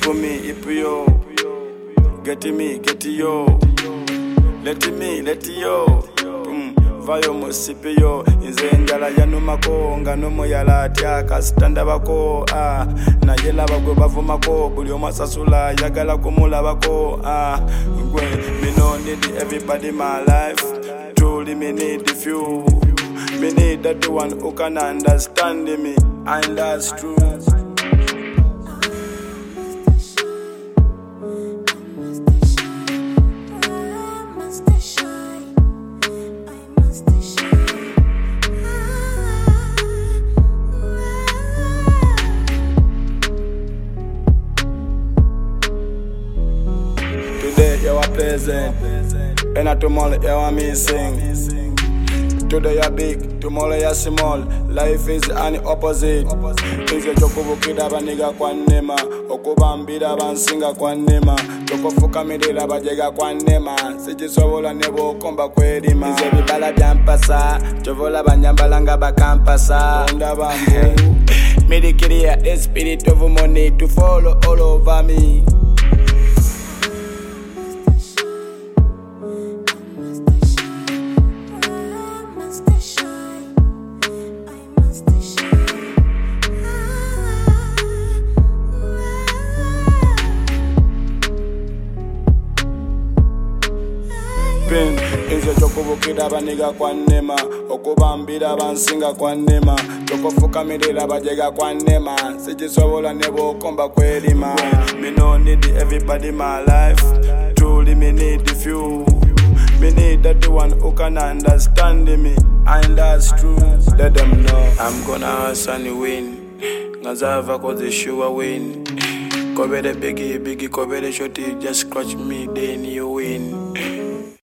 for me, ipuyo. Get me, get yo. Let yo. Vayo musipio. Inze njala ya numako. Ngano moyala tiaka standa bako. Na yela bagwe bavumako. Buli omasasula yagala kumula bako. Me no need everybody in my life. Truly me need the few. Me need that the one who can understand me. And that's true. Today you are present, and tomorrow you are missing. Today you are big, tomorrow you are small. Life is an opposite. Inze chokubukida baniga kwa nema, okubambira bansinga kwa nema, chokofukamirira bajega kwa nema, sichisobola nebo komba kwelima. Inze bibala byampasa, chovola banyambalanga bakampasa. Onda bambu, medicare a spirit of money to follow all over me. Inze chokubukida baniga kwa nema, okubambira bansinga kwa nema, chokofukamirira bajega kwa nema, sichisobola nebo komba kwelima. Me no need everybody in my life. Truly me need the few. Me need that the one who can understand me. And that's true. Let them know I'm gonna hustle and win. Ngazava cause the sure win. Cover the biggie, cover the shorty, just scratch me, then you win.